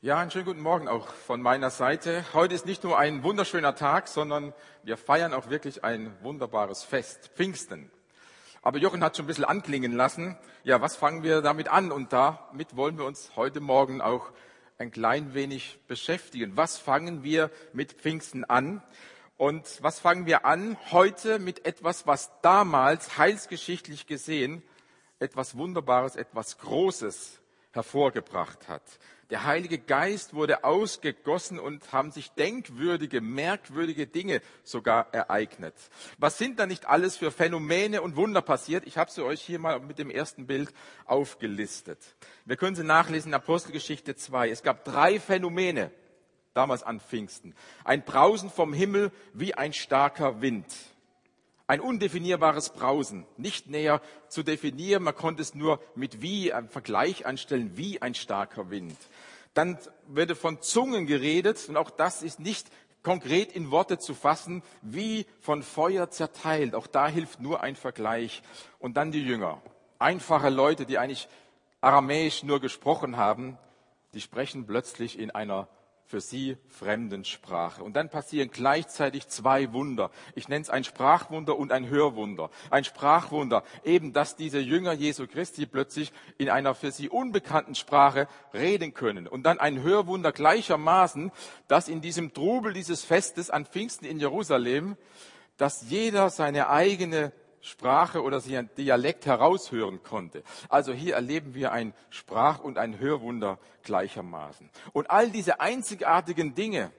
Ja, einen schönen guten Morgen auch von meiner Seite. Heute ist nicht nur ein wunderschöner Tag, sondern wir feiern auch wirklich ein wunderbares Fest, Pfingsten. Aber Jochen hat schon ein bisschen anklingen lassen. Ja, was fangen wir damit an? Und damit wollen wir uns heute Morgen auch ein klein wenig beschäftigen. Was fangen wir mit Pfingsten an? Und was fangen wir an heute mit etwas, was damals heilsgeschichtlich gesehen etwas Wunderbares, etwas Großes hervorgebracht hat. Der Heilige Geist wurde ausgegossen und haben sich denkwürdige, merkwürdige Dinge sogar ereignet. Was sind da nicht alles für Phänomene und Wunder passiert? Ich habe sie euch hier mal mit dem ersten Bild aufgelistet. Wir können sie nachlesen in Apostelgeschichte 2. Es gab 3 Phänomene damals an Pfingsten. Ein Brausen vom Himmel wie ein starker Wind. Ein undefinierbares Brausen, nicht näher zu definieren, man konnte es nur mit wie, einem Vergleich anstellen, wie ein starker Wind. Dann wurde von Zungen geredet und auch das ist nicht konkret in Worte zu fassen, wie von Feuer zerteilt. Auch da hilft nur ein Vergleich. Und dann die Jünger, einfache Leute, die eigentlich Aramäisch nur gesprochen haben, die sprechen plötzlich in einer für sie fremden Sprache. Und dann passieren gleichzeitig 2 Wunder. Ich nenne es ein Sprachwunder und ein Hörwunder. Ein Sprachwunder, eben, dass diese Jünger Jesu Christi plötzlich in einer für sie unbekannten Sprache reden können. Und dann ein Hörwunder gleichermaßen, dass in diesem Trubel dieses Festes an Pfingsten in Jerusalem, dass jeder seine eigene Sprache oder sie ein Dialekt heraushören konnte. Also hier erleben wir ein Sprach- und ein Hörwunder gleichermaßen. Und all diese einzigartigen Dinge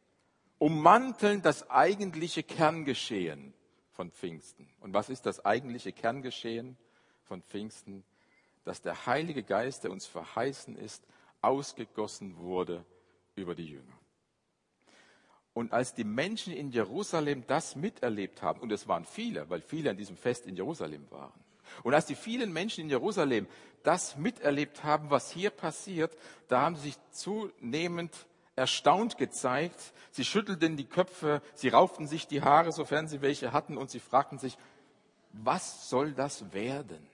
ummanteln das eigentliche Kerngeschehen von Pfingsten. Und was ist das eigentliche Kerngeschehen von Pfingsten? Dass der Heilige Geist, der uns verheißen ist, ausgegossen wurde über die Jünger. Und als die Menschen in Jerusalem das miterlebt haben, und es waren viele, weil viele an diesem Fest in Jerusalem waren, und als die vielen Menschen in Jerusalem das miterlebt haben, was hier passiert, da haben sie sich zunehmend erstaunt gezeigt. Sie schüttelten die Köpfe, sie rauften sich die Haare, sofern sie welche hatten, und sie fragten sich, was soll das werden?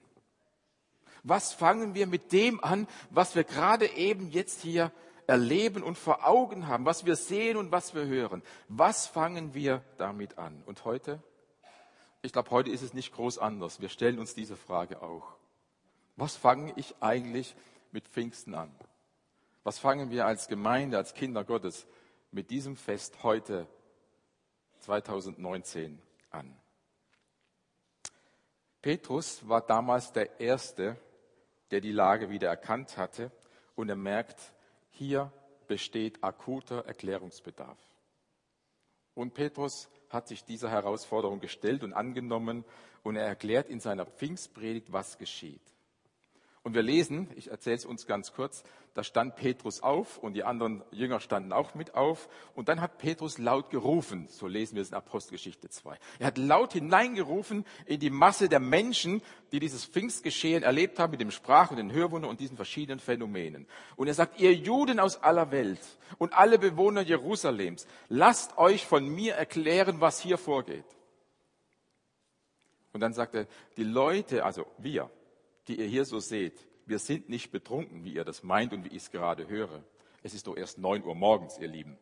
Was fangen wir mit dem an, was wir gerade eben jetzt hier erleben und vor Augen haben, was wir sehen und was wir hören? Was fangen wir damit an? Und heute? Ich glaube, heute ist es nicht groß anders. Wir stellen uns diese Frage auch. Was fange ich eigentlich mit Pfingsten an? Was fangen wir als Gemeinde, als Kinder Gottes mit diesem Fest heute 2019 an? Petrus war damals der Erste, der die Lage wieder erkannt hatte und er merkt, hier besteht akuter Erklärungsbedarf. Und Petrus hat sich dieser Herausforderung gestellt und angenommen und er erklärt in seiner Pfingstpredigt, was geschieht. Und wir lesen, ich erzähle es uns ganz kurz, da stand Petrus auf und die anderen Jünger standen auch mit auf. Und dann hat Petrus laut gerufen, so lesen wir es in Apostelgeschichte 2. Er hat laut hineingerufen in die Masse der Menschen, die dieses Pfingstgeschehen erlebt haben mit dem Sprach- und den Hörwunder und diesen verschiedenen Phänomenen. Und er sagt, ihr Juden aus aller Welt und alle Bewohner Jerusalems, lasst euch von mir erklären, was hier vorgeht. Und dann sagt er, die Leute, also wir, die ihr hier so seht, wir sind nicht betrunken, wie ihr das meint und wie ich es gerade höre. Es ist doch erst 9 Uhr morgens, ihr Lieben.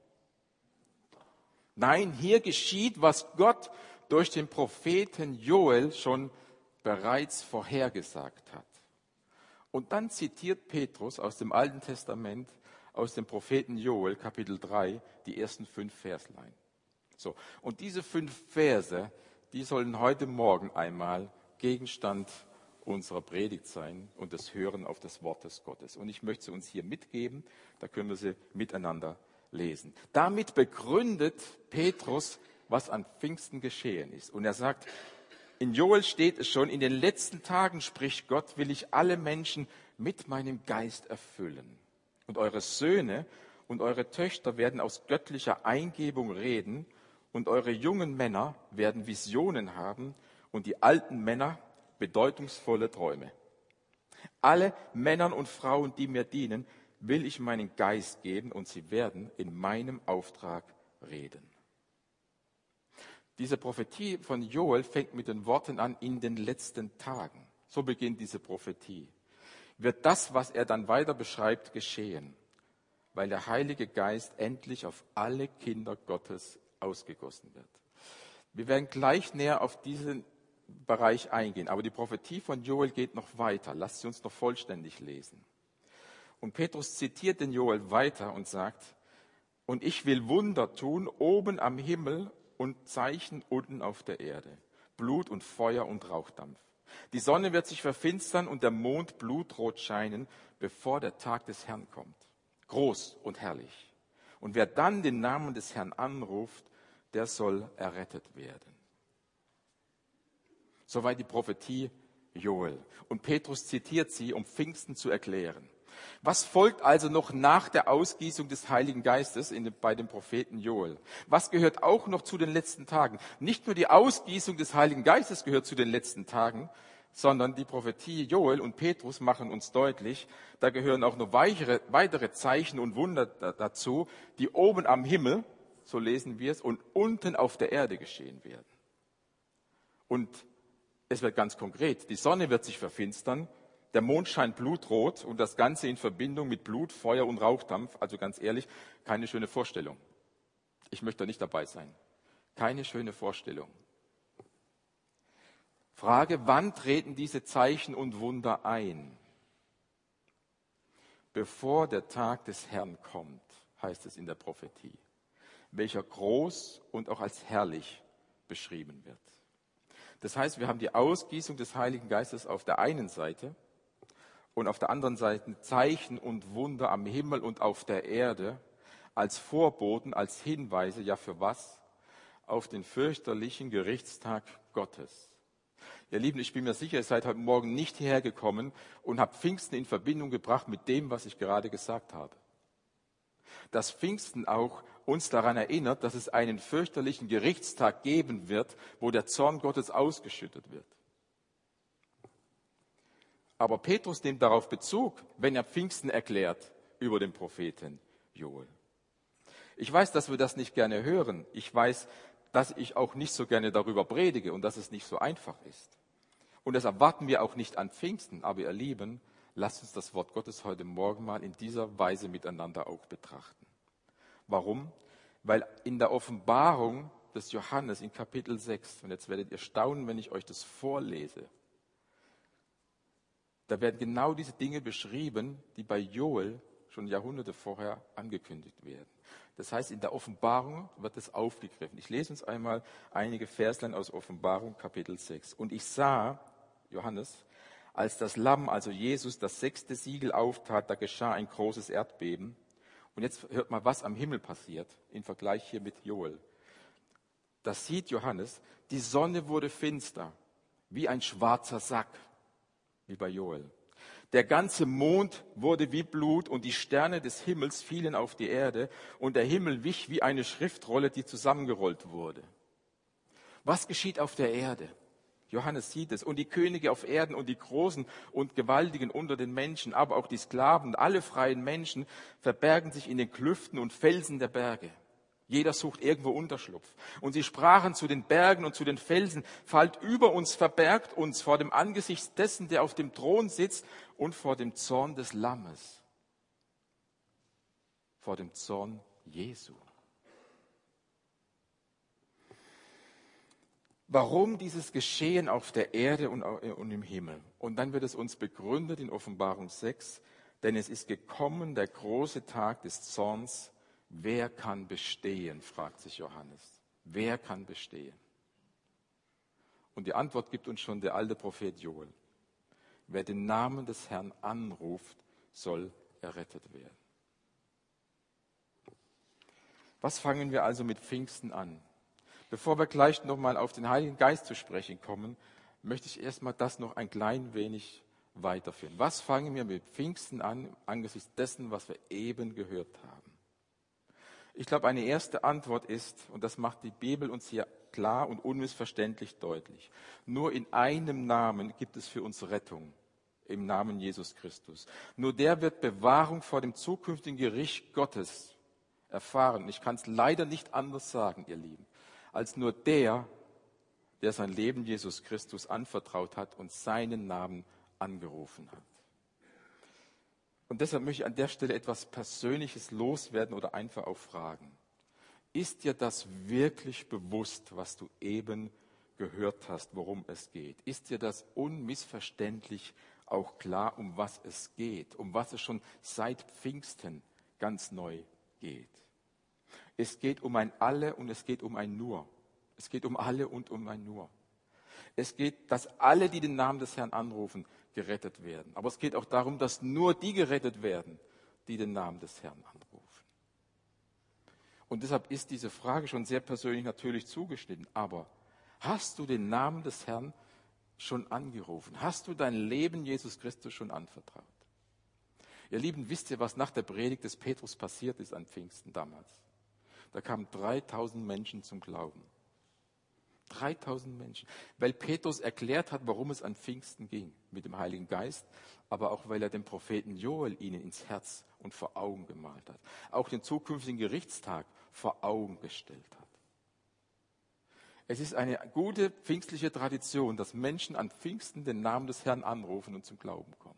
Nein, hier geschieht, was Gott durch den Propheten Joel schon bereits vorhergesagt hat. Und dann zitiert Petrus aus dem Alten Testament, aus dem Propheten Joel, Kapitel 3, die ersten 5 Verslein. So, und diese 5 Verse, die sollen heute Morgen einmal Gegenstand unserer Predigt sein und das Hören auf das Wort des Gottes. Und ich möchte sie uns hier mitgeben, da können wir sie miteinander lesen. Damit begründet Petrus, was an Pfingsten geschehen ist. Und er sagt, in Joel steht es schon, in den letzten Tagen, spricht Gott, will ich alle Menschen mit meinem Geist erfüllen. Und eure Söhne und eure Töchter werden aus göttlicher Eingebung reden und eure jungen Männer werden Visionen haben und die alten Männer bedeutungsvolle Träume. Alle Männern und Frauen, die mir dienen, will ich meinen Geist geben und sie werden in meinem Auftrag reden. Diese Prophetie von Joel fängt mit den Worten an, in den letzten Tagen. So beginnt diese Prophetie. Wird das, was er dann weiter beschreibt, geschehen. weil der Heilige Geist endlich auf alle Kinder Gottes ausgegossen wird. Wir werden gleich näher auf diesen Bereich eingehen, aber die Prophetie von Joel geht noch weiter. Lasst sie uns noch vollständig lesen. Und Petrus zitiert den Joel weiter und sagt, und ich will Wunder tun oben am Himmel und Zeichen unten auf der Erde, Blut und Feuer und Rauchdampf. Die Sonne wird sich verfinstern und der Mond blutrot scheinen, bevor der Tag des Herrn kommt. Groß und herrlich. Und wer dann den Namen des Herrn anruft, der soll errettet werden. Soweit die Prophetie Joel. Und Petrus zitiert sie, um Pfingsten zu erklären. Was folgt also noch nach der Ausgießung des Heiligen Geistes bei dem Propheten Joel? Was gehört auch noch zu den letzten Tagen? Nicht nur die Ausgießung des Heiligen Geistes gehört zu den letzten Tagen, sondern die Prophetie Joel und Petrus machen uns deutlich, da gehören auch noch weitere Zeichen und Wunder dazu, die oben am Himmel, so lesen wir es, und unten auf der Erde geschehen werden. Und es wird ganz konkret, die Sonne wird sich verfinstern, der Mond scheint blutrot und das Ganze in Verbindung mit Blut, Feuer und Rauchdampf. Also ganz ehrlich, keine schöne Vorstellung. Ich möchte da nicht dabei sein. Keine schöne Vorstellung. Frage, wann treten diese Zeichen und Wunder ein? Bevor der Tag des Herrn kommt, heißt es in der Prophetie, welcher groß und auch als herrlich beschrieben wird. Das heißt, wir haben die Ausgießung des Heiligen Geistes auf der einen Seite und auf der anderen Seite Zeichen und Wunder am Himmel und auf der Erde als Vorboten, als Hinweise, ja für was? Auf den fürchterlichen Gerichtstag Gottes. Ihr Lieben, ich bin mir sicher, ihr seid heute Morgen nicht hierher gekommen und habt Pfingsten in Verbindung gebracht mit dem, was ich gerade gesagt habe. Dass Pfingsten auch uns daran erinnert, dass es einen fürchterlichen Gerichtstag geben wird, wo der Zorn Gottes ausgeschüttet wird. Aber Petrus nimmt darauf Bezug, wenn er Pfingsten erklärt über den Propheten Joel. Ich weiß, dass wir das nicht gerne hören. Ich weiß, dass ich auch nicht so gerne darüber predige und dass es nicht so einfach ist. Und das erwarten wir auch nicht an Pfingsten. Aber ihr Lieben, lasst uns das Wort Gottes heute Morgen mal in dieser Weise miteinander auch betrachten. Warum? Weil in der Offenbarung des Johannes in Kapitel 6, und jetzt werdet ihr staunen, wenn ich euch das vorlese, da werden genau diese Dinge beschrieben, die bei Joel schon Jahrhunderte vorher angekündigt werden. Das heißt, in der Offenbarung wird es aufgegriffen. Ich lese uns einmal einige Verslein aus Offenbarung, Kapitel 6. Und ich sah, Johannes, als das Lamm, also Jesus, das 6. Siegel auftat, da geschah ein großes Erdbeben. Und jetzt hört mal, was am Himmel passiert, im Vergleich hier mit Joel. Da sieht Johannes, die Sonne wurde finster, wie ein schwarzer Sack, wie bei Joel. Der ganze Mond wurde wie Blut und die Sterne des Himmels fielen auf die Erde und der Himmel wich wie eine Schriftrolle, die zusammengerollt wurde. Was geschieht auf der Erde? Johannes sieht es. Und die Könige auf Erden und die Großen und Gewaltigen unter den Menschen, aber auch die Sklaven, alle freien Menschen verbergen sich in den Klüften und Felsen der Berge. Jeder sucht irgendwo Unterschlupf. Und sie sprachen zu den Bergen und zu den Felsen, fallt über uns, verbergt uns vor dem Angesicht dessen, der auf dem Thron sitzt und vor dem Zorn des Lammes. Vor dem Zorn Jesu. Warum dieses Geschehen auf der Erde und im Himmel? Und dann wird es uns begründet in Offenbarung 6, denn es ist gekommen der große Tag des Zorns. Wer kann bestehen, fragt sich Johannes. Wer kann bestehen? Und die Antwort gibt uns schon der alte Prophet Joel. Wer den Namen des Herrn anruft, soll errettet werden. Was fangen wir also mit Pfingsten an? Bevor wir gleich nochmal auf den Heiligen Geist zu sprechen kommen, möchte ich erstmal das noch ein klein wenig weiterführen. Was fangen wir mit Pfingsten an, angesichts dessen, was wir eben gehört haben? Ich glaube, eine erste Antwort ist, und das macht die Bibel uns hier klar und unmissverständlich deutlich, nur in einem Namen gibt es für uns Rettung, im Namen Jesus Christus. Nur der wird Bewahrung vor dem zukünftigen Gericht Gottes erfahren. Ich kann es leider nicht anders sagen, ihr Lieben, als nur der sein Leben Jesus Christus anvertraut hat und seinen Namen angerufen hat. Und deshalb möchte ich an der Stelle etwas Persönliches loswerden oder einfach auch fragen. Ist dir das wirklich bewusst, was du eben gehört hast, worum es geht? Ist dir das unmissverständlich auch klar, um was es geht, um was es schon seit Pfingsten ganz neu geht? Es geht um ein Alle und es geht um ein Nur. Es geht um alle und um ein Nur. Es geht, dass alle, die den Namen des Herrn anrufen, gerettet werden. Aber es geht auch darum, dass nur die gerettet werden, die den Namen des Herrn anrufen. Und deshalb ist diese Frage schon sehr persönlich natürlich zugeschnitten. Aber hast du den Namen des Herrn schon angerufen? Hast du dein Leben Jesus Christus schon anvertraut? Ihr Lieben, wisst ihr, was nach der Predigt des Petrus passiert ist an Pfingsten damals? Da kamen 3000 Menschen zum Glauben. 3000 Menschen. Weil Petrus erklärt hat, warum es an Pfingsten ging mit dem Heiligen Geist, aber auch weil er den Propheten Joel ihnen ins Herz und vor Augen gemalt hat. Auch den zukünftigen Gerichtstag vor Augen gestellt hat. Es ist eine gute pfingstliche Tradition, dass Menschen an Pfingsten den Namen des Herrn anrufen und zum Glauben kommen.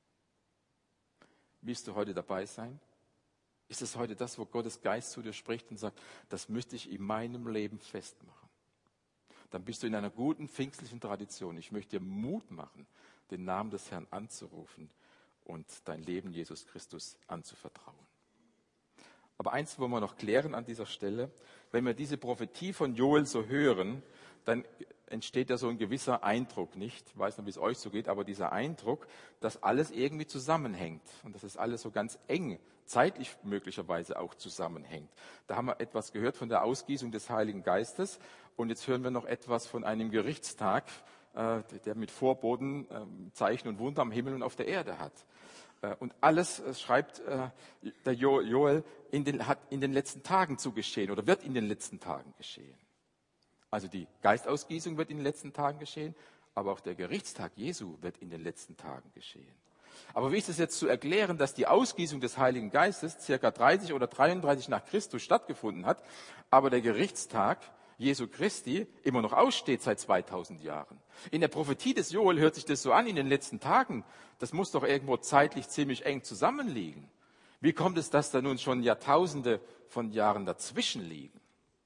Willst du heute dabei sein? Ist es heute das, wo Gottes Geist zu dir spricht und sagt, das müsste ich in meinem Leben festmachen? Dann bist du in einer guten pfingstlichen Tradition. Ich möchte dir Mut machen, den Namen des Herrn anzurufen und dein Leben Jesus Christus anzuvertrauen. Aber eins wollen wir noch klären an dieser Stelle. Wenn wir diese Prophetie von Joel so hören, dann entsteht ja so ein gewisser Eindruck, nicht? Ich weiß nicht, wie es euch so geht, aber dieser Eindruck, dass alles irgendwie zusammenhängt und dass es alles so ganz eng, zeitlich möglicherweise auch zusammenhängt. Da haben wir etwas gehört von der Ausgießung des Heiligen Geistes und jetzt hören wir noch etwas von einem Gerichtstag, der mit Vorboten Zeichen und Wunder am Himmel und auf der Erde hat. Und alles schreibt der Joel hat in den letzten Tagen zu geschehen oder wird in den letzten Tagen geschehen. Also die Geistausgießung wird in den letzten Tagen geschehen, aber auch der Gerichtstag Jesu wird in den letzten Tagen geschehen. Aber wie ist es jetzt zu erklären, dass die Ausgießung des Heiligen Geistes circa 30 oder 33 nach Christus stattgefunden hat, aber der Gerichtstag Jesu Christi immer noch aussteht seit 2000 Jahren? In der Prophetie des Joel hört sich das so an, in den letzten Tagen. Das muss doch irgendwo zeitlich ziemlich eng zusammenliegen. Wie kommt es, dass da nun schon Jahrtausende von Jahren dazwischen liegen?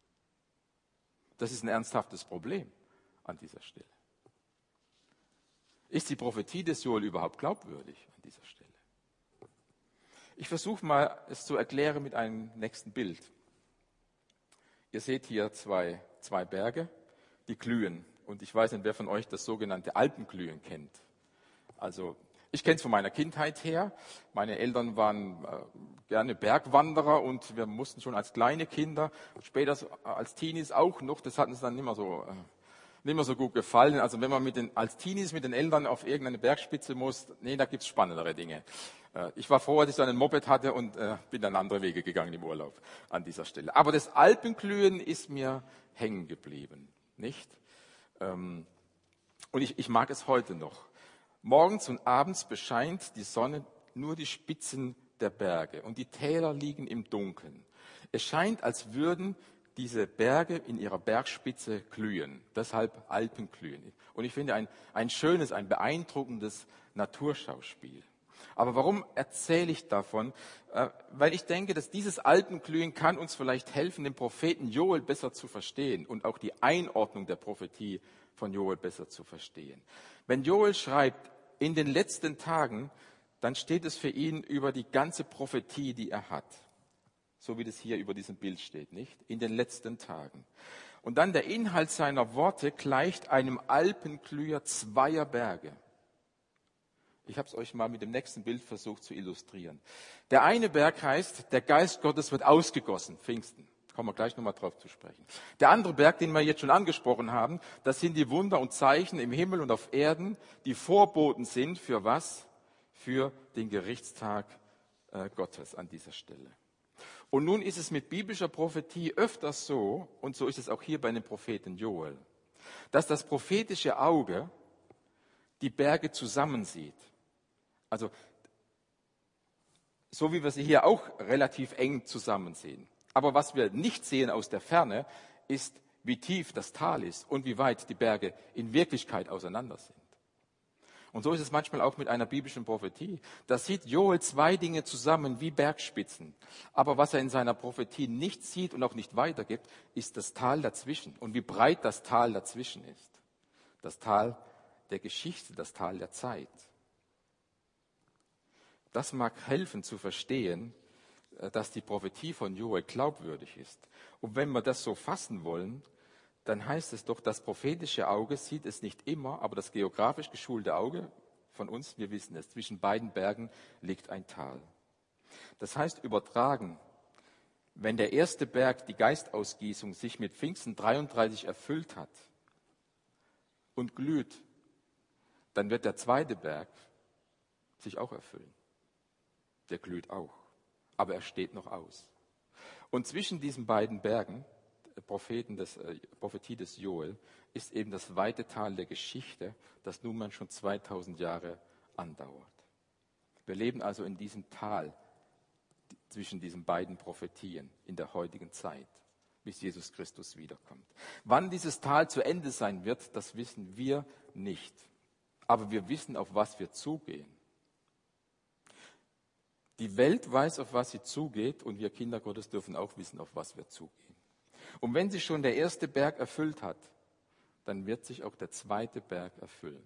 Das ist ein ernsthaftes Problem an dieser Stelle. Ist die Prophetie des Joel überhaupt glaubwürdig an dieser Stelle? Ich versuche mal, es zu erklären mit einem nächsten Bild. Ihr seht hier zwei Berge, die glühen. Und ich weiß nicht, wer von euch das sogenannte Alpenglühen kennt. Also ich kenne es von meiner Kindheit her. Meine Eltern waren gerne Bergwanderer und wir mussten schon als kleine Kinder, später als Teenies auch noch, das hat uns dann nicht mehr so gut gefallen. Also wenn man als Teenies mit den Eltern auf irgendeine Bergspitze muss, da gibt's spannendere Dinge. Ich war froh, als ich dann ein Moped hatte und bin dann andere Wege gegangen im Urlaub an dieser Stelle. Aber das Alpenglühen ist mir hängen geblieben, nicht? Und ich mag es heute noch. Morgens und abends bescheint die Sonne nur die Spitzen der Berge und die Täler liegen im Dunkeln. Es scheint, als würden diese Berge in ihrer Bergspitze glühen, deshalb Alpenglühen. Und ich finde ein schönes, ein beeindruckendes Naturschauspiel. Aber warum erzähle ich davon? Weil ich denke, dass dieses Alpenglühen kann uns vielleicht helfen, den Propheten Joel besser zu verstehen und auch die Einordnung der Prophetie von Joel besser zu verstehen. Wenn Joel schreibt, in den letzten Tagen, dann steht es für ihn über die ganze Prophetie, die er hat. So wie das hier über diesem Bild steht, nicht? In den letzten Tagen. Und dann der Inhalt seiner Worte gleicht einem Alpenglüher zweier Berge. Ich habe es euch mal mit dem nächsten Bild versucht zu illustrieren. Der eine Berg heißt, der Geist Gottes wird ausgegossen, Pfingsten. Kommen wir gleich nochmal drauf zu sprechen. Der andere Berg, den wir jetzt schon angesprochen haben, das sind die Wunder und Zeichen im Himmel und auf Erden, die Vorboten sind für was? Für den Gerichtstag Gottes an dieser Stelle. Und nun ist es mit biblischer Prophetie öfters so, und so ist es auch hier bei dem Propheten Joel, dass das prophetische Auge die Berge zusammensieht. Also, so wie wir sie hier auch relativ eng zusammensehen. Aber was wir nicht sehen aus der Ferne, ist, wie tief das Tal ist und wie weit die Berge in Wirklichkeit auseinander sind. Und so ist es manchmal auch mit einer biblischen Prophetie. Da sieht Joel zwei Dinge zusammen wie Bergspitzen. Aber was er in seiner Prophetie nicht sieht und auch nicht weitergibt, ist das Tal dazwischen und wie breit das Tal dazwischen ist. Das Tal der Geschichte, das Tal der Zeit. Das mag helfen zu verstehen, dass die Prophetie von Joel glaubwürdig ist. Und wenn wir das so fassen wollen, dann heißt es doch, das prophetische Auge sieht es nicht immer, aber das geografisch geschulte Auge von uns, wir wissen es, zwischen beiden Bergen liegt ein Tal. Das heißt übertragen, wenn der erste Berg, die Geistausgießung, sich mit Pfingsten 33 erfüllt hat und glüht, dann wird der zweite Berg sich auch erfüllen. Der glüht auch, aber er steht noch aus. Und zwischen diesen beiden Bergen, Prophetie des Joel, ist eben das weite Tal der Geschichte, das nunmehr schon 2000 Jahre andauert. Wir leben also in diesem Tal zwischen diesen beiden Prophetien in der heutigen Zeit, bis Jesus Christus wiederkommt. Wann dieses Tal zu Ende sein wird, das wissen wir nicht. Aber wir wissen, auf was wir zugehen. Die Welt weiß, auf was sie zugeht, und wir Kinder Gottes dürfen auch wissen, auf was wir zugehen. Und wenn sich schon der erste Berg erfüllt hat, dann wird sich auch der zweite Berg erfüllen.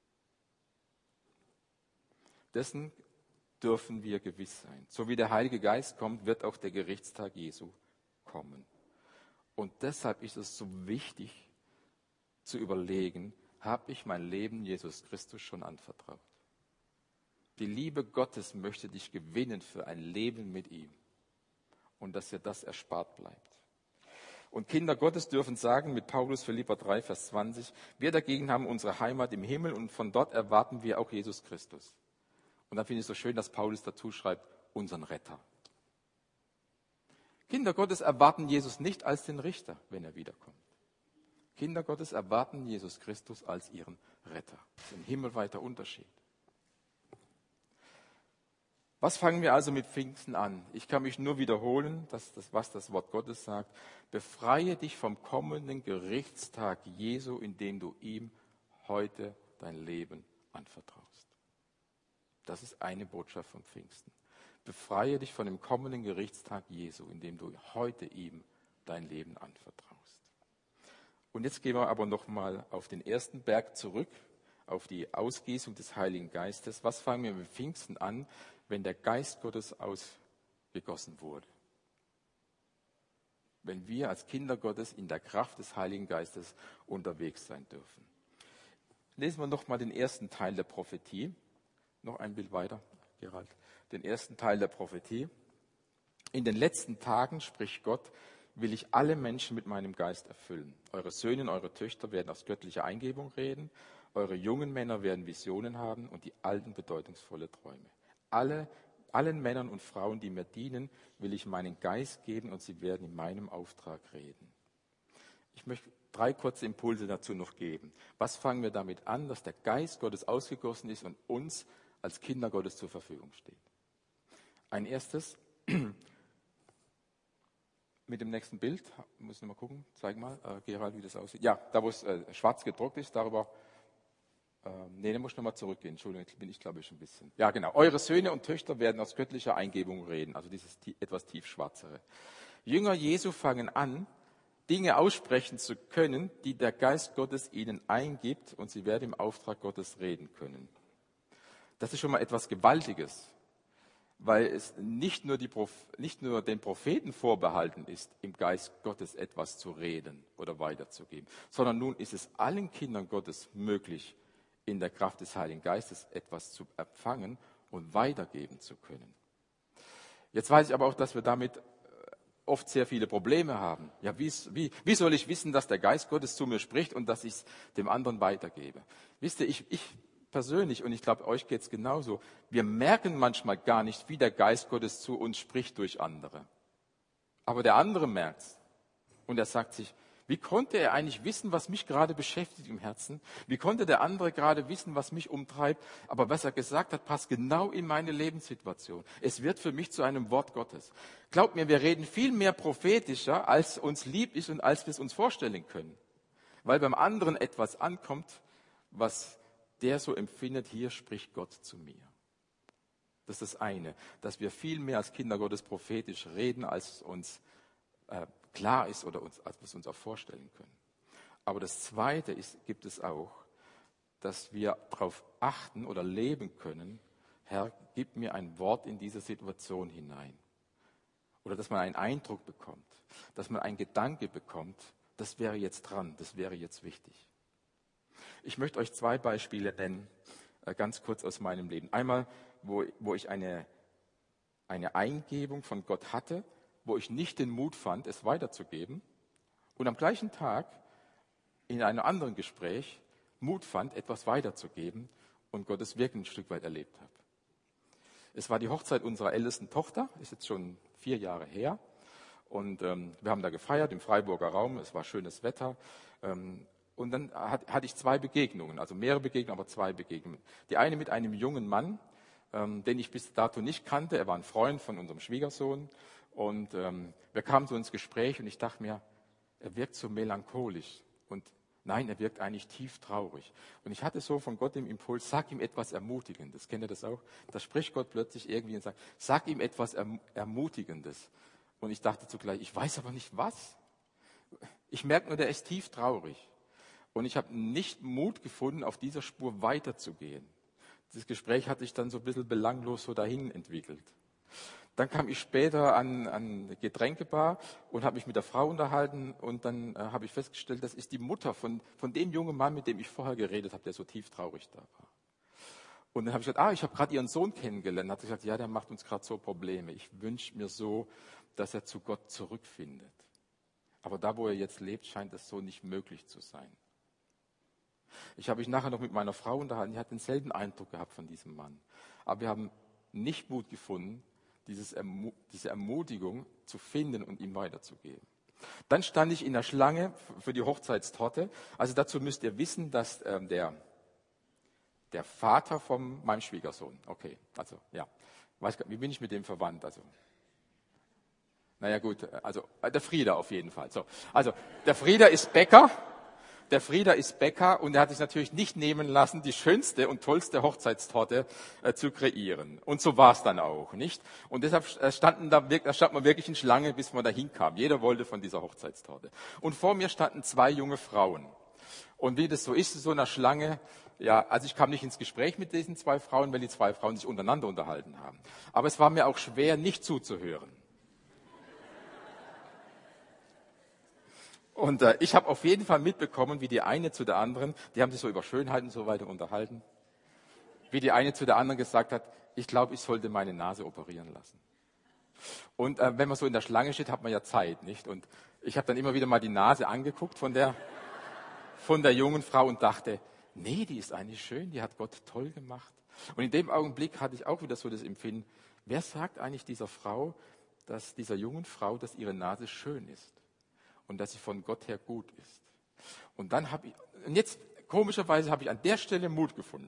Dessen dürfen wir gewiss sein. So wie der Heilige Geist kommt, wird auch der Gerichtstag Jesu kommen. Und deshalb ist es so wichtig zu überlegen, habe ich mein Leben Jesus Christus schon anvertraut? Die Liebe Gottes möchte dich gewinnen für ein Leben mit ihm und dass dir das erspart bleibt. Und Kinder Gottes dürfen sagen mit Paulus Philipper 3, Vers 20, wir dagegen haben unsere Heimat im Himmel und von dort erwarten wir auch Jesus Christus. Und dann finde ich es so schön, dass Paulus dazu schreibt, unseren Retter. Kinder Gottes erwarten Jesus nicht als den Richter, wenn er wiederkommt. Kinder Gottes erwarten Jesus Christus als ihren Retter. Das ist ein himmelweiter Unterschied. Was fangen wir also mit Pfingsten an? Ich kann mich nur wiederholen, was das Wort Gottes sagt. Befreie dich vom kommenden Gerichtstag Jesu, indem du ihm heute dein Leben anvertraust. Das ist eine Botschaft von Pfingsten. Befreie dich von dem kommenden Gerichtstag Jesu, indem du heute ihm dein Leben anvertraust. Und jetzt gehen wir aber nochmal auf den ersten Berg zurück, auf die Ausgießung des Heiligen Geistes. Was fangen wir mit Pfingsten an, wenn der Geist Gottes ausgegossen wurde? Wenn wir als Kinder Gottes in der Kraft des Heiligen Geistes unterwegs sein dürfen. Lesen wir nochmal den ersten Teil der Prophetie. Noch ein Bild weiter, Gerald. Den ersten Teil der Prophetie. In den letzten Tagen, spricht Gott, will ich alle Menschen mit meinem Geist erfüllen. Eure Söhne und eure Töchter werden aus göttlicher Eingebung reden. Eure jungen Männer werden Visionen haben und die Alten bedeutungsvolle Träume. Allen Männern und Frauen, die mir dienen, will ich meinen Geist geben und sie werden in meinem Auftrag reden. Ich möchte 3 kurze Impulse dazu noch geben. Was fangen wir damit an, dass der Geist Gottes ausgegossen ist und uns als Kinder Gottes zur Verfügung steht? Ein erstes, mit dem nächsten Bild, muss ich mal gucken, zeig mal, Gerald, wie das aussieht. Ja, da wo es schwarz gedruckt ist, darüber, da muss ich nochmal zurückgehen, Entschuldigung, jetzt bin ich glaube ich ein bisschen. Ja genau, eure Söhne und Töchter werden aus göttlicher Eingebung reden, also dieses etwas tiefschwarzere. Jünger Jesu fangen an, Dinge aussprechen zu können, die der Geist Gottes ihnen eingibt, und sie werden im Auftrag Gottes reden können. Das ist schon mal etwas Gewaltiges, weil es nicht nur den Propheten vorbehalten ist, im Geist Gottes etwas zu reden oder weiterzugeben, sondern nun ist es allen Kindern Gottes möglich, in der Kraft des Heiligen Geistes etwas zu empfangen und weitergeben zu können. Jetzt weiß ich aber auch, dass wir damit oft sehr viele Probleme haben. Ja, wie soll ich wissen, dass der Geist Gottes zu mir spricht und dass ich es dem anderen weitergebe? Wisst ihr, ich persönlich, und ich glaube, euch geht es genauso, wir merken manchmal gar nicht, wie der Geist Gottes zu uns spricht durch andere. Aber der andere merkt es. Und er sagt sich, wie konnte er eigentlich wissen, was mich gerade beschäftigt im Herzen? Wie konnte der andere gerade wissen, was mich umtreibt? Aber was er gesagt hat, passt genau in meine Lebenssituation. Es wird für mich zu einem Wort Gottes. Glaubt mir, wir reden viel mehr prophetischer, als uns lieb ist und als wir es uns vorstellen können. Weil beim anderen etwas ankommt, was der so empfindet, hier spricht Gott zu mir. Das ist das eine, dass wir viel mehr als Kinder Gottes prophetisch reden, als uns klar ist oder als wir es uns auch vorstellen können. Aber das Zweite gibt es auch, dass wir darauf achten oder leben können, Herr, gib mir ein Wort in diese Situation hinein. Oder dass man einen Eindruck bekommt, dass man einen Gedanke bekommt, das wäre jetzt dran, das wäre jetzt wichtig. Ich möchte euch 2 Beispiele nennen, ganz kurz aus meinem Leben. Einmal, wo ich eine Eingebung von Gott hatte, wo ich nicht den Mut fand, es weiterzugeben. Und am gleichen Tag in einem anderen Gespräch Mut fand, etwas weiterzugeben und Gottes Wirken ein Stück weit erlebt habe. Es war die Hochzeit unserer ältesten Tochter, ist jetzt schon 4 Jahre her. Und wir haben da gefeiert im Freiburger Raum, es war schönes Wetter. Und dann hatte ich 2 Begegnungen, also mehrere Begegnungen, aber 2 Begegnungen. Die eine mit einem jungen Mann, den ich bis dato nicht kannte. Er war ein Freund von unserem Schwiegersohn. Und wir kamen so ins Gespräch und ich dachte mir, er wirkt so melancholisch. Und nein, er wirkt eigentlich tief traurig. Und ich hatte so von Gott den Impuls, sag ihm etwas Ermutigendes. Kennt ihr das auch? Da spricht Gott plötzlich irgendwie und sagt, sag ihm etwas Ermutigendes. Und ich dachte zugleich, ich weiß aber nicht was. Ich merke nur, der ist tief traurig. Und ich habe nicht Mut gefunden, auf dieser Spur weiterzugehen. Das Gespräch hat sich dann so ein bisschen belanglos so dahin entwickelt. Dann kam ich später an eine Getränkebar und habe mich mit der Frau unterhalten und dann habe ich festgestellt, das ist die Mutter von dem jungen Mann, mit dem ich vorher geredet habe, der so tief traurig da war. Und dann habe ich gesagt, ich habe gerade ihren Sohn kennengelernt. Hat sie gesagt, ja, der macht uns gerade so Probleme. Ich wünsche mir so, dass er zu Gott zurückfindet. Aber da, wo er jetzt lebt, scheint das so nicht möglich zu sein. Ich habe mich nachher noch mit meiner Frau unterhalten, die hat denselben Eindruck gehabt von diesem Mann. Aber wir haben nicht Mut gefunden, diese Ermutigung zu finden und ihm weiterzugeben. Dann stand ich in der Schlange für die Hochzeitstorte. Also dazu müsst ihr wissen, dass der Vater von meinem Schwiegersohn, okay, also ja, weiß gar nicht, wie bin ich mit dem verwandt? Also, naja gut, also der Frieder auf jeden Fall. So, also der Frieder ist Bäcker. Und er hat sich natürlich nicht nehmen lassen, die schönste und tollste Hochzeitstorte zu kreieren. Und so war es dann auch, nicht? Und deshalb stand man wirklich in Schlange, bis man da hinkam. Jeder wollte von dieser Hochzeitstorte. Und vor mir standen 2 junge Frauen. Und wie das so ist, so einer Schlange, ja, also ich kam nicht ins Gespräch mit diesen 2 Frauen, weil die 2 Frauen sich untereinander unterhalten haben. Aber es war mir auch schwer, nicht zuzuhören. Und ich habe auf jeden Fall mitbekommen, wie die eine zu der anderen, die haben sich so über Schönheit und so weiter unterhalten, wie die eine zu der anderen gesagt hat, ich glaube, ich sollte meine Nase operieren lassen. Und wenn man so in der Schlange steht, hat man ja Zeit, nicht? Und ich habe dann immer wieder mal die Nase angeguckt von der jungen Frau und dachte, nee, die ist eigentlich schön, die hat Gott toll gemacht. Und in dem Augenblick hatte ich auch wieder so das Empfinden, wer sagt eigentlich dieser jungen Frau, dass ihre Nase schön ist? Und dass sie von Gott her gut ist. Und jetzt komischerweise habe ich an der Stelle Mut gefunden.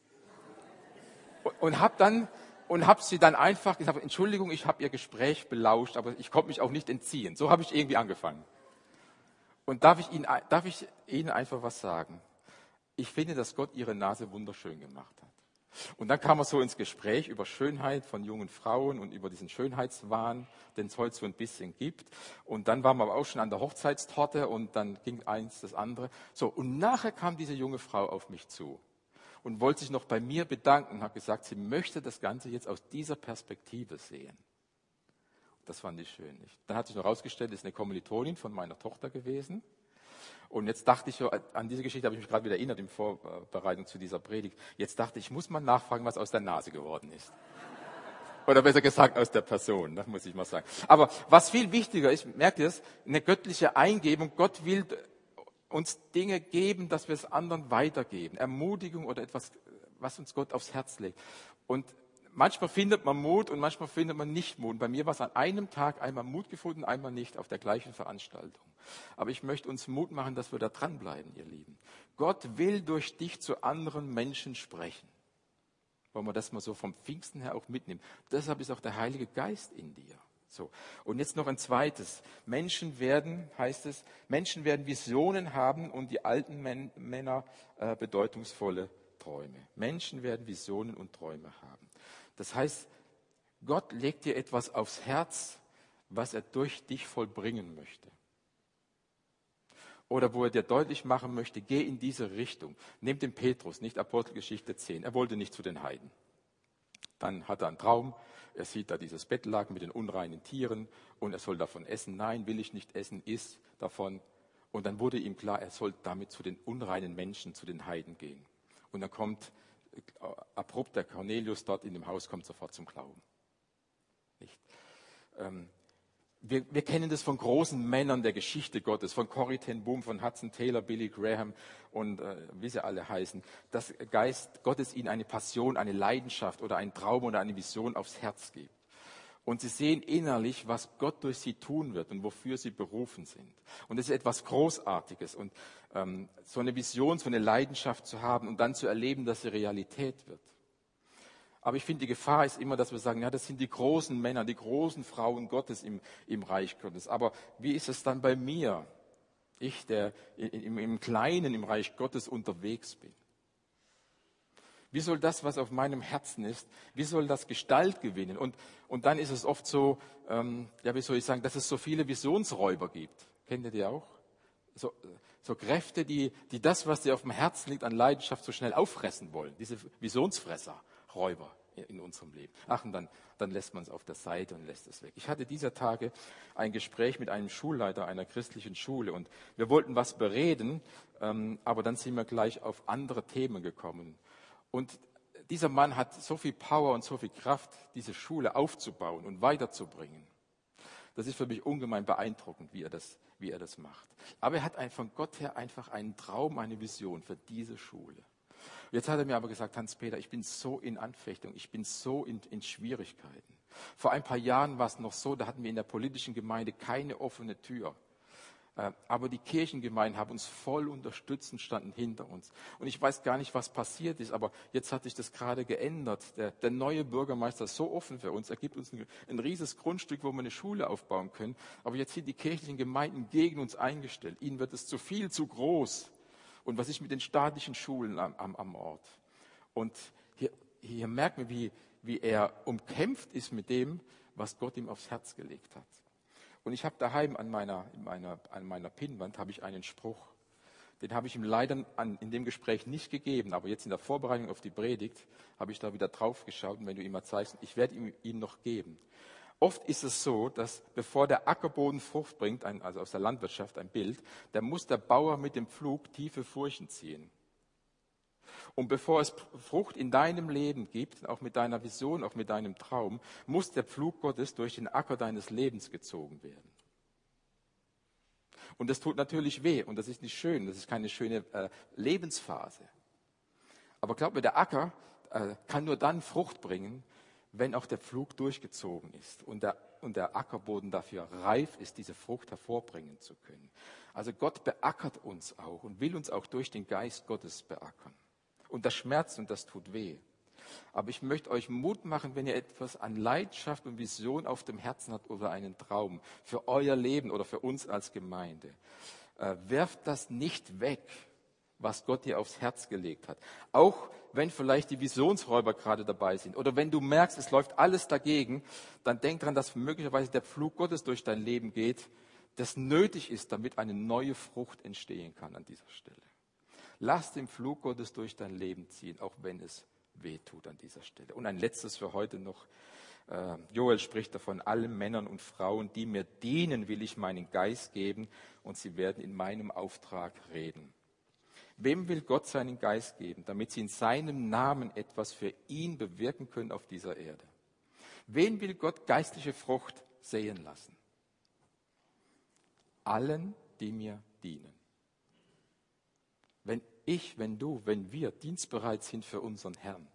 Und habe sie dann einfach gesagt, Entschuldigung, ich habe ihr Gespräch belauscht, aber ich konnte mich auch nicht entziehen. So habe ich irgendwie angefangen. Und darf ich Ihnen einfach was sagen? Ich finde, dass Gott ihre Nase wunderschön gemacht hat. Und dann kam er so ins Gespräch über Schönheit von jungen Frauen und über diesen Schönheitswahn, den es heute so ein bisschen gibt. Und dann waren wir aber auch schon an der Hochzeitstorte und dann ging eins das andere. So, und nachher kam diese junge Frau auf mich zu und wollte sich noch bei mir bedanken und hat gesagt, sie möchte das Ganze jetzt aus dieser Perspektive sehen. Das fand ich schön. Dann hat sich noch herausgestellt, das ist eine Kommilitonin von meiner Tochter gewesen. Und jetzt dachte ich, an diese Geschichte habe ich mich gerade wieder erinnert in Vorbereitung zu dieser Predigt. Jetzt dachte ich muss mal nachfragen, was aus der Nase geworden ist. Oder besser gesagt, aus der Person, das muss ich mal sagen. Aber was viel wichtiger ist, merkt ihr es, eine göttliche Eingebung. Gott will uns Dinge geben, dass wir es anderen weitergeben. Ermutigung oder etwas, was uns Gott aufs Herz legt. Und manchmal findet man Mut und manchmal findet man nicht Mut. Bei mir war es an einem Tag einmal Mut gefunden, einmal nicht, auf der gleichen Veranstaltung. Aber ich möchte uns Mut machen, dass wir da dranbleiben, ihr Lieben. Gott will durch dich zu anderen Menschen sprechen. Wollen wir das mal so vom Pfingsten her auch mitnehmen. Deshalb ist auch der Heilige Geist in dir. So. Und jetzt noch ein zweites. Menschen werden Visionen haben und die alten Männer bedeutungsvolle Träume. Menschen werden Visionen und Träume haben. Das heißt, Gott legt dir etwas aufs Herz, was er durch dich vollbringen möchte. Oder wo er dir deutlich machen möchte, geh in diese Richtung. Nehmt den Petrus, nicht Apostelgeschichte 10. Er wollte nicht zu den Heiden. Dann hat er einen Traum, er sieht da dieses Bettlaken mit den unreinen Tieren und er soll davon essen. Nein, will ich nicht essen, iss davon. Und dann wurde ihm klar, er soll damit zu den unreinen Menschen, zu den Heiden gehen. Und dann kommt abrupt der Cornelius dort in dem Haus, kommt sofort zum Glauben. Nicht? Wir kennen das von großen Männern der Geschichte Gottes, von Corrie ten Boom, von Hudson Taylor, Billy Graham und wie sie alle heißen, dass Geist Gottes ihnen eine Passion, eine Leidenschaft oder einen Traum oder eine Vision aufs Herz gibt. Und sie sehen innerlich, was Gott durch sie tun wird und wofür sie berufen sind. Und es ist etwas Großartiges. Und so eine Vision, so eine Leidenschaft zu haben und dann zu erleben, dass sie Realität wird. Aber ich finde, die Gefahr ist immer, dass wir sagen, ja, das sind die großen Männer, die großen Frauen Gottes im Reich Gottes. Aber wie ist es dann bei mir? Ich, der im Kleinen im Reich Gottes unterwegs bin. Wie soll das, was auf meinem Herzen ist, wie soll das Gestalt gewinnen? Und dann ist es oft so, wie soll ich sagen, dass es so viele Visionsräuber gibt. Kennt ihr die auch? So Kräfte, die das, was dir auf dem Herzen liegt, an Leidenschaft so schnell auffressen wollen. Diese Visionsfresser, Räuber in unserem Leben. Ach, und dann lässt man es auf der Seite und lässt es weg. Ich hatte dieser Tage ein Gespräch mit einem Schulleiter einer christlichen Schule und wir wollten was bereden, aber dann sind wir gleich auf andere Themen gekommen. Und dieser Mann hat so viel Power und so viel Kraft, diese Schule aufzubauen und weiterzubringen. Das ist für mich ungemein beeindruckend, wie er das macht. Aber er hat von Gott her einfach einen Traum, eine Vision für diese Schule. Jetzt hat er mir aber gesagt, Hans-Peter, ich bin so in Anfechtung, ich bin so in Schwierigkeiten. Vor ein paar Jahren war es noch so, da hatten wir in der politischen Gemeinde keine offene Tür. Aber die Kirchengemeinden haben uns voll unterstützt und standen hinter uns. Und ich weiß gar nicht, was passiert ist, aber jetzt hat sich das gerade geändert. Der neue Bürgermeister ist so offen für uns. Er gibt uns ein riesiges Grundstück, wo wir eine Schule aufbauen können. Aber jetzt sind die kirchlichen Gemeinden gegen uns eingestellt. Ihnen wird es zu viel, zu groß. Und was ist mit den staatlichen Schulen am Ort? Und hier merken wir, wie er umkämpft ist mit dem, was Gott ihm aufs Herz gelegt hat. Und ich habe daheim an meiner Pinnwand habe ich einen Spruch. Den habe ich ihm leider in dem Gespräch nicht gegeben, aber jetzt in der Vorbereitung auf die Predigt habe ich da wieder drauf geschaut. Und wenn du ihm mal zeigst, ich werde ihn noch geben. Oft ist es so, dass bevor der Ackerboden Frucht bringt, also aus der Landwirtschaft ein Bild, da muss der Bauer mit dem Pflug tiefe Furchen ziehen. Und bevor es Frucht in deinem Leben gibt, auch mit deiner Vision, auch mit deinem Traum, muss der Pflug Gottes durch den Acker deines Lebens gezogen werden. Und das tut natürlich weh und das ist nicht schön, das ist keine schöne Lebensphase. Aber glaub mir, der Acker kann nur dann Frucht bringen, wenn auch der Pflug durchgezogen ist und der Ackerboden dafür reif ist, diese Frucht hervorbringen zu können. Also Gott beackert uns auch und will uns auch durch den Geist Gottes beackern. Und das schmerzt und das tut weh. Aber ich möchte euch Mut machen, wenn ihr etwas an Leidenschaft und Vision auf dem Herzen habt oder einen Traum für euer Leben oder für uns als Gemeinde. Werft das nicht weg, was Gott dir aufs Herz gelegt hat. Auch wenn vielleicht die Visionsräuber gerade dabei sind oder wenn du merkst, es läuft alles dagegen, dann denk dran, dass möglicherweise der Pflug Gottes durch dein Leben geht, das nötig ist, damit eine neue Frucht entstehen kann an dieser Stelle. Lass den Pflug Gottes durch dein Leben ziehen, auch wenn es weh tut an dieser Stelle. Und ein letztes für heute noch. Joel spricht davon, allen Männern und Frauen, die mir dienen, will ich meinen Geist geben und sie werden in meinem Auftrag reden. Wem will Gott seinen Geist geben, damit sie in seinem Namen etwas für ihn bewirken können auf dieser Erde? Wen will Gott geistliche Frucht sehen lassen? Allen, die mir dienen. Wenn wir dienstbereit sind für unseren Herrn,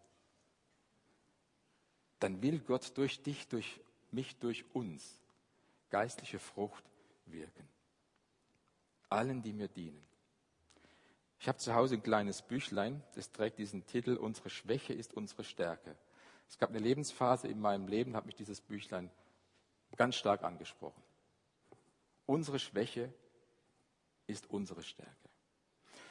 dann will Gott durch dich, durch mich, durch uns geistliche Frucht wirken. Allen, die mir dienen. Ich habe zu Hause ein kleines Büchlein, das trägt diesen Titel, Unsere Schwäche ist unsere Stärke. Es gab eine Lebensphase in meinem Leben, hat mich dieses Büchlein ganz stark angesprochen. Unsere Schwäche ist unsere Stärke.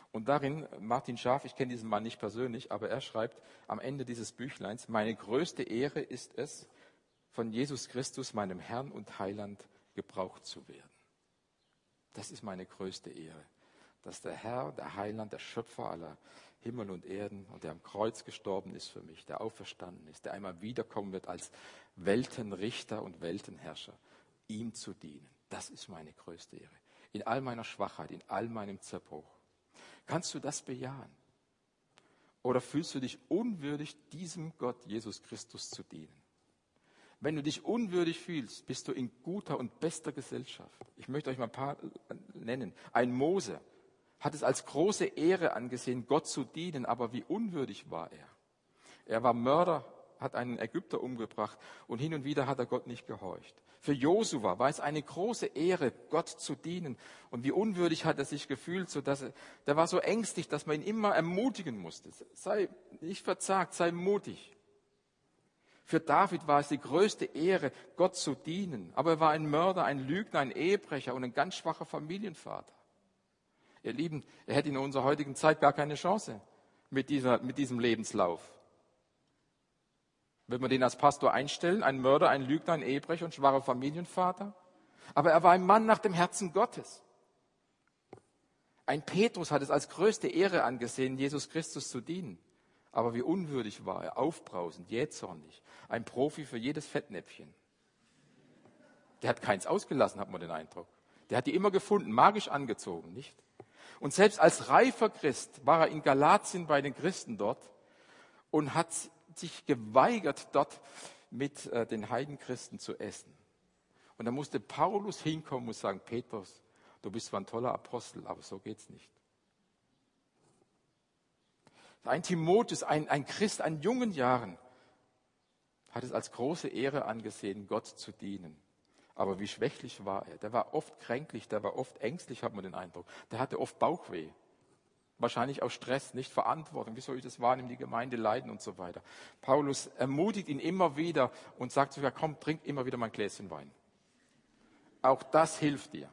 Und darin, Martin Schaaf, ich kenne diesen Mann nicht persönlich, aber er schreibt am Ende dieses Büchleins, meine größte Ehre ist es, von Jesus Christus, meinem Herrn und Heiland, gebraucht zu werden. Das ist meine größte Ehre, dass der Herr, der Heiland, der Schöpfer aller Himmel und Erden und der am Kreuz gestorben ist für mich, der auferstanden ist, der einmal wiederkommen wird als Weltenrichter und Weltenherrscher, ihm zu dienen. Das ist meine größte Ehre. In all meiner Schwachheit, in all meinem Zerbruch. Kannst du das bejahen? Oder fühlst du dich unwürdig, diesem Gott, Jesus Christus, zu dienen? Wenn du dich unwürdig fühlst, bist du in guter und bester Gesellschaft. Ich möchte euch mal ein paar nennen. Ein Mose hat es als große Ehre angesehen, Gott zu dienen, aber wie unwürdig war er? Er war Mörder, hat einen Ägypter umgebracht und hin und wieder hat er Gott nicht gehorcht. Für Josua war es eine große Ehre, Gott zu dienen. Und wie unwürdig hat er sich gefühlt, der war so ängstlich, dass man ihn immer ermutigen musste. Sei nicht verzagt, sei mutig. Für David war es die größte Ehre, Gott zu dienen. Aber er war ein Mörder, ein Lügner, ein Ehebrecher und ein ganz schwacher Familienvater. Ihr Lieben, er hätte in unserer heutigen Zeit gar keine Chance mit diesem Lebenslauf. Wird man den als Pastor einstellen? Ein Mörder, ein Lügner, ein Ehebrecher und schwacher Familienvater? Aber er war ein Mann nach dem Herzen Gottes. Ein Petrus hat es als größte Ehre angesehen, Jesus Christus zu dienen. Aber wie unwürdig war er, aufbrausend, jähzornig. Ein Profi für jedes Fettnäpfchen. Der hat keins ausgelassen, hat man den Eindruck. Der hat die immer gefunden, magisch angezogen, nicht? Und selbst als reifer Christ war er in Galatien bei den Christen dort und hat sich geweigert, dort mit den Heidenchristen zu essen. Und da musste Paulus hinkommen und sagen, Petrus, du bist zwar ein toller Apostel, aber so geht's nicht. Ein Timotheus, ein Christ an jungen Jahren, hat es als große Ehre angesehen, Gott zu dienen. Aber wie schwächlich war er? Der war oft kränklich, der war oft ängstlich, hat man den Eindruck. Der hatte oft Bauchweh. Wahrscheinlich auch Stress, nicht Verantwortung. Wie soll ich das wahrnehmen, die Gemeinde leiden und so weiter. Paulus ermutigt ihn immer wieder und sagt sogar, komm, trink immer wieder mein Gläschen Wein. Auch das hilft dir.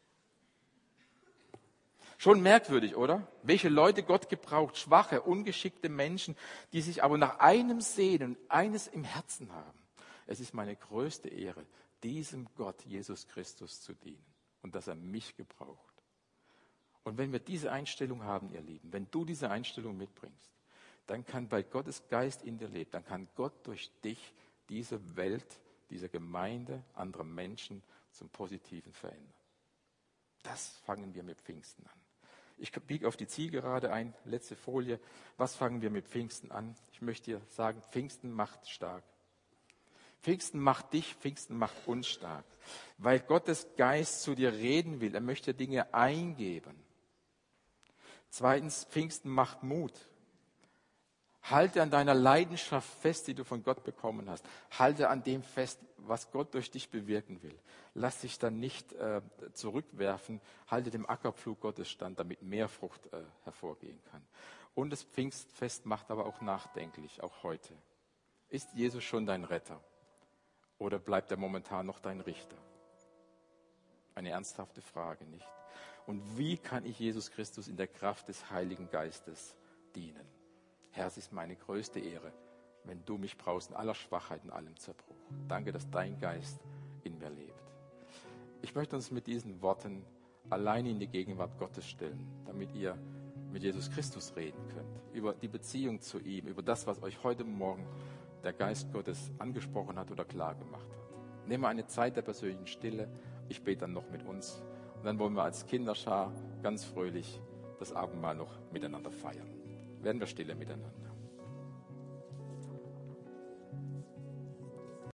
Schon merkwürdig, oder? Welche Leute Gott gebraucht, schwache, ungeschickte Menschen, die sich aber nach einem sehnen, eines im Herzen haben. Es ist meine größte Ehre, diesem Gott, Jesus Christus, zu dienen und dass er mich gebraucht. Und wenn wir diese Einstellung haben, ihr Lieben, wenn du diese Einstellung mitbringst, dann kann bei Gottes Geist in dir lebt, dann kann Gott durch dich diese Welt, diese Gemeinde, andere Menschen zum Positiven verändern. Das fangen wir mit Pfingsten an. Ich biege auf die Zielgerade ein, letzte Folie. Was fangen wir mit Pfingsten an? Ich möchte dir sagen, Pfingsten macht stark. Pfingsten macht dich, Pfingsten macht uns stark. Weil Gottes Geist zu dir reden will, er möchte Dinge eingeben. Zweitens, Pfingsten macht Mut. Halte an deiner Leidenschaft fest, die du von Gott bekommen hast. Halte an dem fest, was Gott durch dich bewirken will. Lass dich dann nicht zurückwerfen. Halte dem Ackerpflug Gottes stand, damit mehr Frucht hervorgehen kann. Und das Pfingstfest macht aber auch nachdenklich, auch heute. Ist Jesus schon dein Retter? Oder bleibt er momentan noch dein Richter? Eine ernsthafte Frage, nicht? Und wie kann ich Jesus Christus in der Kraft des Heiligen Geistes dienen? Herr, es ist meine größte Ehre, wenn du mich brauchst in aller Schwachheit, in allem Zerbruch. Danke, dass dein Geist in mir lebt. Ich möchte uns mit diesen Worten alleine in die Gegenwart Gottes stellen, damit ihr mit Jesus Christus reden könnt, über die Beziehung zu ihm, über das, was euch heute Morgen der Geist Gottes angesprochen hat oder klar gemacht hat. Nehmen wir eine Zeit der persönlichen Stille. Ich bete dann noch mit uns. Und dann wollen wir als Kinderschar ganz fröhlich das Abendmahl noch miteinander feiern. Werden wir stille miteinander.